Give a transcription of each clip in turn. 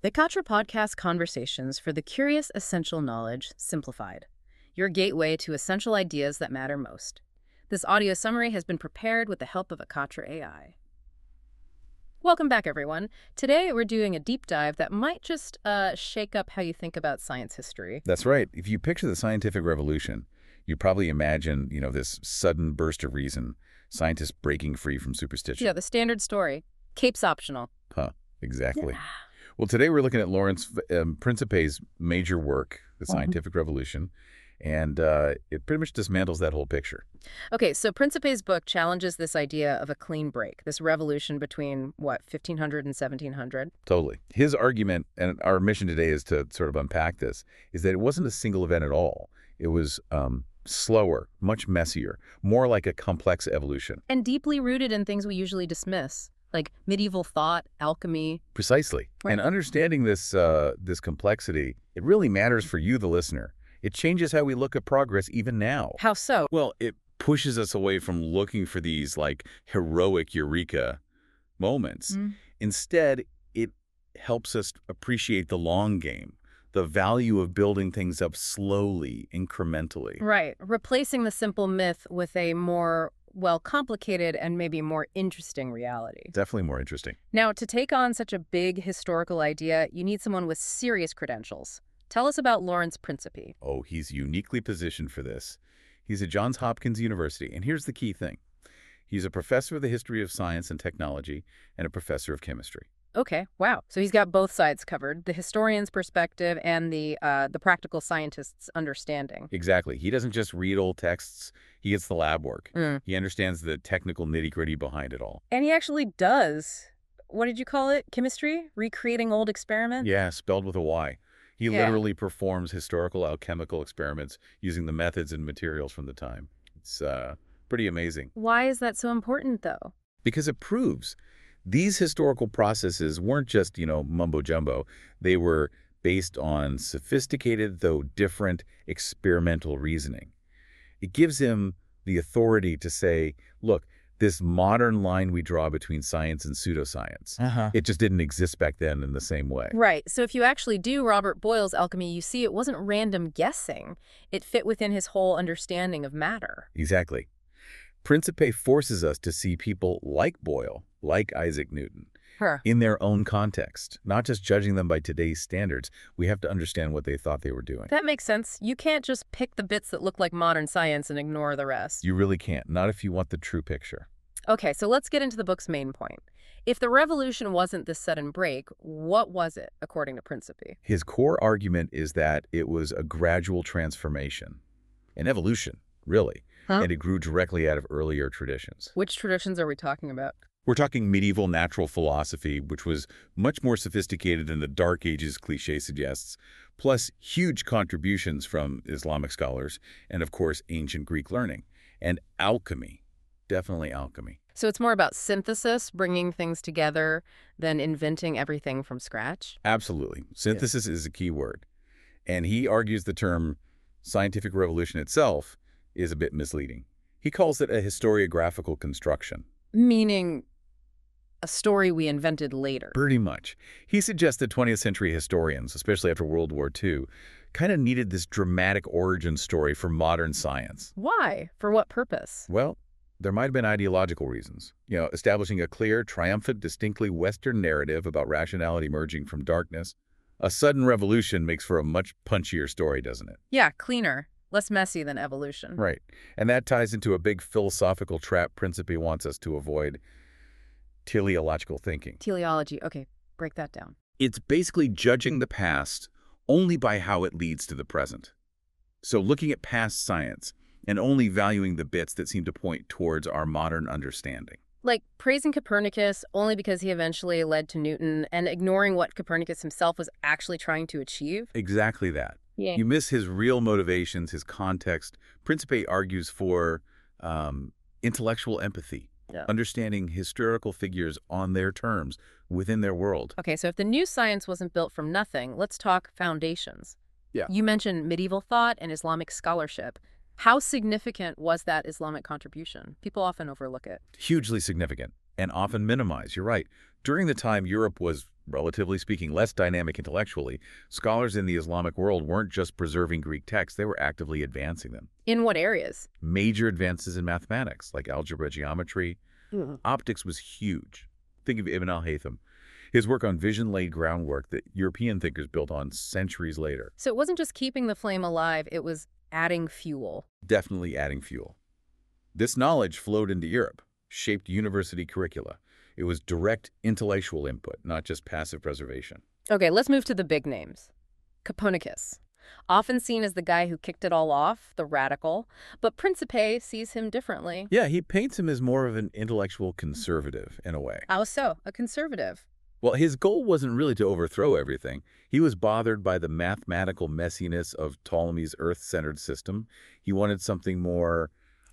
The Katra Podcast Conversations for the Curious Essential Knowledge Simplified, your gateway to essential ideas that matter most. This audio summary has been prepared with the help of a Katra AI. Welcome back, everyone. Today, we're doing a deep dive that might just shake up how you think about science history. That's right. If you picture the scientific revolution, you probably imagine, this sudden burst of reason, scientists breaking free from superstition. Yeah, the standard story. Capes optional. Huh, exactly. Yeah. Well, today we're looking at Lawrence Principe's major work, The Scientific Revolution, and it pretty much dismantles that whole picture. Okay, so Principe's book challenges this idea of a clean break, this revolution between, 1500 and 1700? Totally. His argument, and our mission today is to sort of unpack this, is that it wasn't a single event at all. It was slower, much messier, more like a complex evolution. And deeply rooted in things we usually dismiss, like medieval thought, alchemy. Precisely. Right. And understanding this complexity, it really matters for you, the listener. It changes how we look at progress even now. How so? Well, it pushes us away from looking for these, heroic eureka moments. Instead, it helps us appreciate the long game, the value of building things up slowly, incrementally. Right. Replacing the simple myth with a more, complicated and maybe more interesting reality. Definitely more interesting. Now, to take on such a big historical idea, you need someone with serious credentials. Tell us about Lawrence Principe. Oh, he's uniquely positioned for this. He's at Johns Hopkins University, and here's the key thing. He's a professor of the history of science and technology and a professor of chemistry. Okay, wow. So he's got both sides covered, the historian's perspective and the practical scientist's understanding. Exactly. He doesn't just read old texts. He gets the lab work. He understands the technical nitty-gritty behind it all. And he actually does, what did you call it, chemistry? Recreating old experiments? Yeah, spelled with a Y. He Yeah. literally performs historical alchemical experiments using the methods and materials from the time. It's pretty amazing. Why is that so important, though? Because it proves these historical processes weren't just, mumbo-jumbo. They were based on sophisticated, though different, experimental reasoning. It gives him the authority to say, look, this modern line we draw between science and pseudoscience, it just didn't exist back then in the same way. Right. So if you actually do Robert Boyle's alchemy, you see it wasn't random guessing. It fit within his whole understanding of matter. Exactly. Principe forces us to see people like Boyle, like Isaac Newton, in their own context, not just judging them by today's standards. We have to understand what they thought they were doing. That makes sense. You can't just pick the bits that look like modern science and ignore the rest. You really can't, not if you want the true picture. Okay, so let's get into the book's main point. If the revolution wasn't this sudden break, what was it, according to Principe? His core argument is that it was a gradual transformation, an evolution, really, and it grew directly out of earlier traditions. Which traditions are we talking about? We're talking medieval natural philosophy, which was much more sophisticated than the Dark Ages cliché suggests, plus huge contributions from Islamic scholars and, of course, ancient Greek learning. And alchemy, definitely alchemy. So it's more about synthesis, bringing things together, than inventing everything from scratch? Absolutely. Synthesis is a key word. And he argues the term scientific revolution itself is a bit misleading. He calls it a historiographical construction. Meaning a story we invented later. Pretty much. He suggests that 20th century historians, especially after World War II, kind of needed this dramatic origin story for modern science. Why? For what purpose? Well, there might have been ideological reasons. Establishing a clear, triumphant, distinctly Western narrative about rationality emerging from darkness. A sudden revolution makes for a much punchier story, doesn't it? Yeah, cleaner. Less messy than evolution. Right. And that ties into a big philosophical trap Principe wants us to avoid: teleological thinking. Teleology. Okay, break that down. It's basically judging the past only by how it leads to the present. So looking at past science and only valuing the bits that seem to point towards our modern understanding. Like praising Copernicus only because he eventually led to Newton and ignoring what Copernicus himself was actually trying to achieve? Exactly that. Yeah. You miss his real motivations, his context. Principe argues for intellectual empathy, understanding historical figures on their terms within their world. Okay, so if the new science wasn't built from nothing, let's talk foundations. Yeah. You mentioned medieval thought and Islamic scholarship. How significant was that Islamic contribution? People often overlook it. Hugely significant and often minimized. You're right. During the time, Europe was relatively speaking, less dynamic intellectually, scholars in the Islamic world weren't just preserving Greek texts, they were actively advancing them. In what areas? Major advances in mathematics, like algebra, geometry, optics was huge. Think of Ibn al-Haytham. His work on vision laid groundwork that European thinkers built on centuries later. So it wasn't just keeping the flame alive, it was adding fuel. Definitely adding fuel. This knowledge flowed into Europe, shaped university curricula. It was direct intellectual input, not just passive preservation. Okay, let's move to the big names. Copernicus, often seen as the guy who kicked it all off, the radical, but Principe sees him differently. Yeah, he paints him as more of an intellectual conservative, in a way. How so? A conservative. Well, his goal wasn't really to overthrow everything. He was bothered by the mathematical messiness of Ptolemy's Earth-centered system. He wanted something more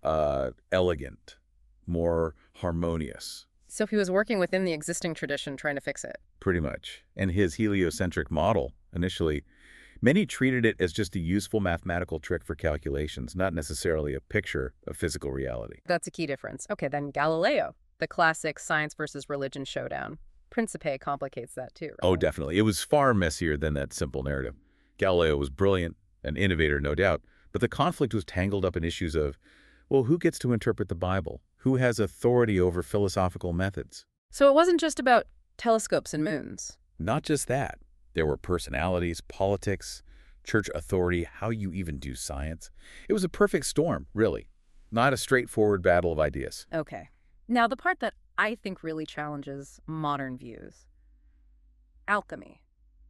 elegant, more harmonious. So he was working within the existing tradition, trying to fix it. Pretty much. And his heliocentric model, initially, many treated it as just a useful mathematical trick for calculations, not necessarily a picture of physical reality. That's a key difference. Okay, then Galileo, the classic science versus religion showdown. Principe complicates that too, right? Oh, definitely. It was far messier than that simple narrative. Galileo was brilliant, an innovator, no doubt, but the conflict was tangled up in issues of, well, who gets to interpret the Bible? Who has authority over philosophical methods? So it wasn't just about telescopes and moons. Not just that. There were personalities, politics, church authority, how you even do science. It was a perfect storm, really. Not a straightforward battle of ideas. Okay. Now, the part that I think really challenges modern views. Alchemy.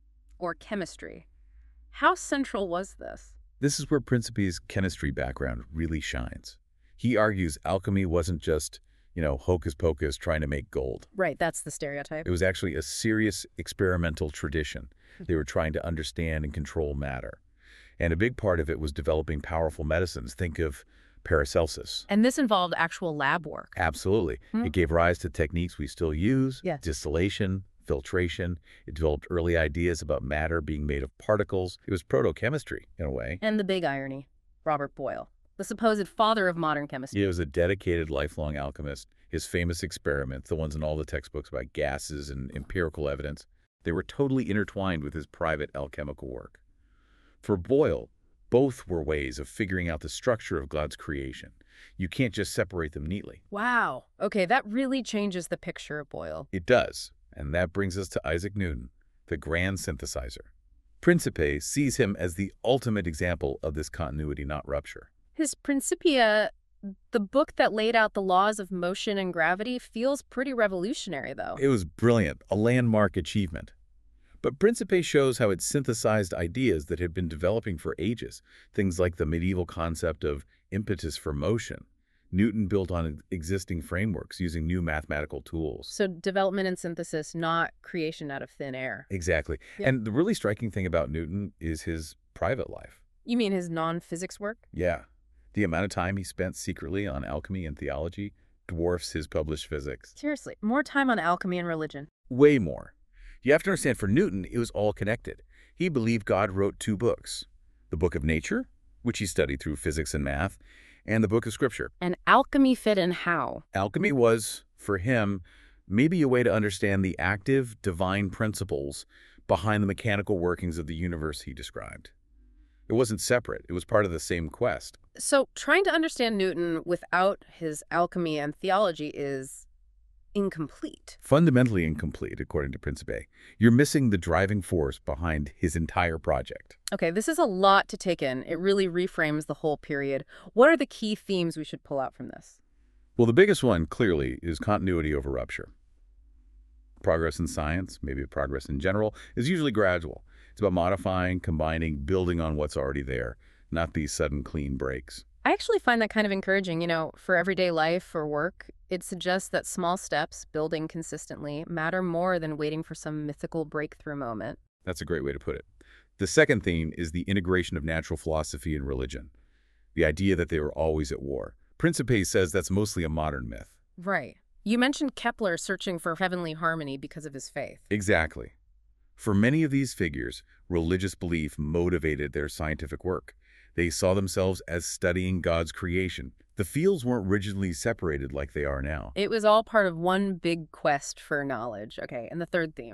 Or chemistry. How central was this? This is where Principe's chemistry background really shines. He argues alchemy wasn't just, hocus pocus trying to make gold. Right, that's the stereotype. It was actually a serious experimental tradition. They were trying to understand and control matter. And a big part of it was developing powerful medicines. Think of Paracelsus. And this involved actual lab work. Absolutely. It gave rise to techniques we still use, Yes. Distillation, filtration. It developed early ideas about matter being made of particles. It was proto-chemistry, in a way. And the big irony, Robert Boyle, the supposed father of modern chemistry. He was a dedicated lifelong alchemist. His famous experiments, the ones in all the textbooks about gases and empirical evidence, they were totally intertwined with his private alchemical work. For Boyle, both were ways of figuring out the structure of God's creation. You can't just separate them neatly. Wow. Okay, that really changes the picture of Boyle. It does, and that brings us to Isaac Newton, the grand synthesizer. Principe sees him as the ultimate example of this continuity, not rupture. His Principia, the book that laid out the laws of motion and gravity, feels pretty revolutionary, though. It was brilliant, a landmark achievement. But Principe shows how it synthesized ideas that had been developing for ages, things like the medieval concept of impetus for motion. Newton built on existing frameworks using new mathematical tools. So development and synthesis, not creation out of thin air. Exactly. Yeah. And the really striking thing about Newton is his private life. You mean his non-physics work? Yeah. The amount of time he spent secretly on alchemy and theology dwarfs his published physics. Seriously, more time on alchemy and religion. Way more. You have to understand, for Newton, it was all connected. He believed God wrote two books. The Book of Nature, which he studied through physics and math, and the Book of Scripture. And alchemy fit in how? Alchemy was, for him, maybe a way to understand the active, divine principles behind the mechanical workings of the universe he described. It wasn't separate. It was part of the same quest. So trying to understand Newton without his alchemy and theology is incomplete. Fundamentally incomplete, according to Principe. You're missing the driving force behind his entire project. Okay, this is a lot to take in. It really reframes the whole period. What are the key themes we should pull out from this? Well, the biggest one, clearly, is continuity over rupture. Progress in science, maybe progress in general, is usually gradual. It's about modifying, combining, building on what's already there, not these sudden clean breaks. I actually find that kind of encouraging. For everyday life or work, it suggests that small steps, building consistently, matter more than waiting for some mythical breakthrough moment. That's a great way to put it. The second theme is the integration of natural philosophy and religion, the idea that they were always at war. Principe says that's mostly a modern myth. Right. You mentioned Kepler searching for heavenly harmony because of his faith. Exactly. For many of these figures, religious belief motivated their scientific work. They saw themselves as studying God's creation. The fields weren't rigidly separated like they are now. It was all part of one big quest for knowledge. Okay, and the third theme,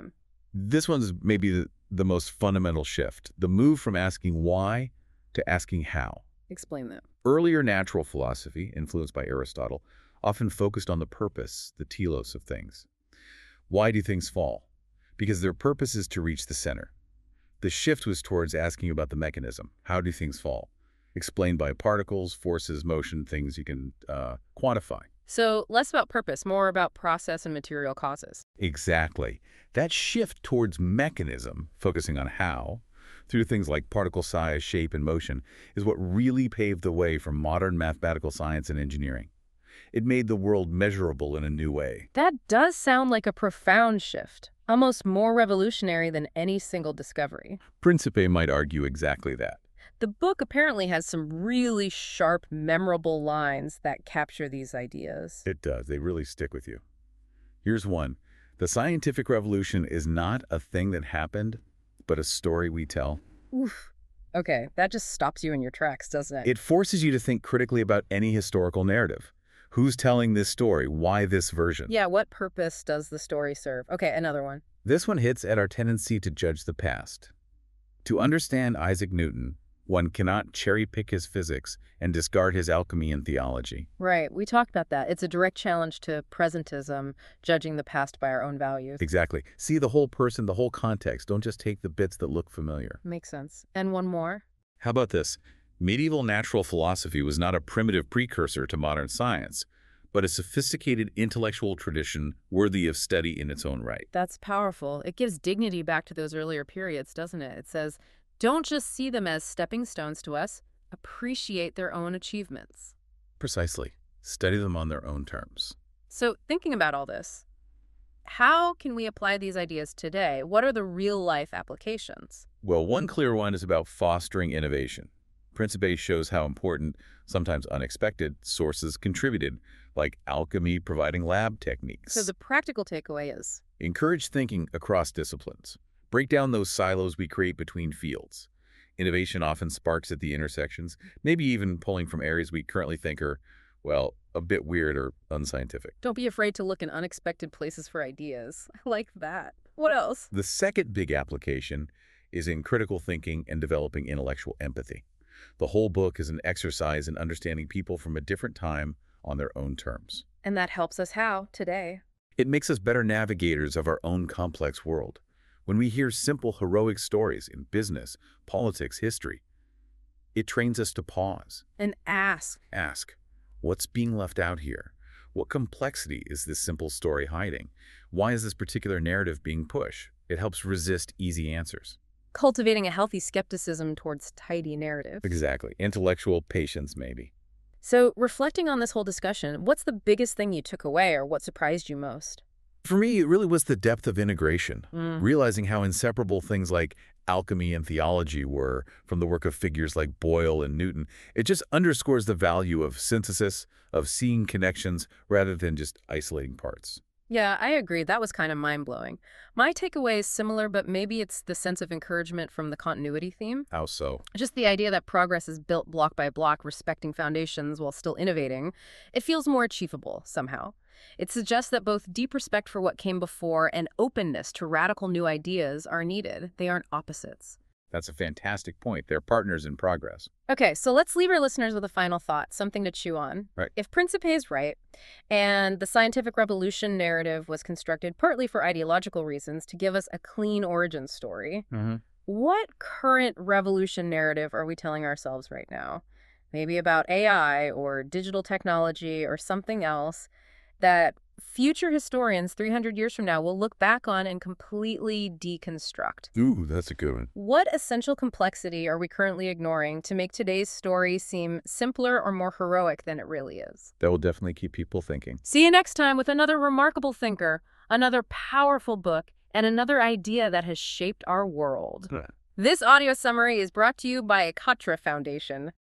This one's maybe the most fundamental shift, the move from asking why to asking how. Explain that. Earlier natural philosophy, influenced by Aristotle, often focused on the purpose, the telos of things. Why do things fall? Because their purpose is to reach the center. The shift was towards asking about the mechanism. How do things fall? Explained by particles, forces, motion, things you can quantify. So less about purpose, more about process and material causes. Exactly. That shift towards mechanism, focusing on how, through things like particle size, shape, and motion, is what really paved the way for modern mathematical science and engineering. It made the world measurable in a new way. That does sound like a profound shift, almost more revolutionary than any single discovery. Principe might argue exactly that. The book apparently has some really sharp, memorable lines that capture these ideas. It does. They really stick with you. Here's one. The scientific revolution is not a thing that happened, but a story we tell. Oof. Okay, that just stops you in your tracks, doesn't it? It forces you to think critically about any historical narrative. Who's telling this story? Why this version? Yeah, what purpose does the story serve? Okay, another one. This one hits at our tendency to judge the past. To understand Isaac Newton, one cannot cherry-pick his physics and discard his alchemy and theology. Right, we talked about that. It's a direct challenge to presentism, judging the past by our own values. Exactly. See the whole person, the whole context. Don't just take the bits that look familiar. Makes sense. And one more. How about this? Medieval natural philosophy was not a primitive precursor to modern science, but a sophisticated intellectual tradition worthy of study in its own right. That's powerful. It gives dignity back to those earlier periods, doesn't it? It says, don't just see them as stepping stones to us, appreciate their own achievements. Precisely. Study them on their own terms. So thinking about all this, how can we apply these ideas today? What are the real-life applications? Well, one clear one is about fostering innovation. Principe shows how important, sometimes unexpected, sources contributed, like alchemy providing lab techniques. So the practical takeaway is? Encourage thinking across disciplines. Break down those silos we create between fields. Innovation often sparks at the intersections, maybe even pulling from areas we currently think are, well, a bit weird or unscientific. Don't be afraid to look in unexpected places for ideas. I like that. What else? The second big application is in critical thinking and developing intellectual empathy. The whole book is an exercise in understanding people from a different time on their own terms. And that helps us how today? It makes us better navigators of our own complex world. When we hear simple, heroic stories in business, politics, history, it trains us to pause. And ask. Ask, what's being left out here? What complexity is this simple story hiding? Why is this particular narrative being pushed? It helps resist easy answers. Cultivating a healthy skepticism towards tidy narratives. Exactly. Intellectual patience, maybe. So, reflecting on this whole discussion, what's the biggest thing you took away or what surprised you most? For me, it really was the depth of integration, realizing how inseparable things like alchemy and theology were from the work of figures like Boyle and Newton. It just underscores the value of synthesis, of seeing connections rather than just isolating parts. Yeah, I agree. That was kind of mind-blowing. My takeaway is similar, but maybe it's the sense of encouragement from the continuity theme. How so? Just the idea that progress is built block by block, respecting foundations while still innovating. It feels more achievable, somehow. It suggests that both deep respect for what came before and openness to radical new ideas are needed. They aren't opposites. That's a fantastic point. They're partners in progress. Okay, so let's leave our listeners with a final thought, something to chew on. Right. If Principe is right, and the scientific revolution narrative was constructed partly for ideological reasons to give us a clean origin story, what current revolution narrative are we telling ourselves right now? Maybe about AI or digital technology or something else that future historians 300 years from now will look back on and completely deconstruct. Ooh, that's a good one. What essential complexity are we currently ignoring to make today's story seem simpler or more heroic than it really is? That will definitely keep people thinking. See you next time with another remarkable thinker, another powerful book, and another idea that has shaped our world. This audio summary is brought to you by Ekatra Foundation.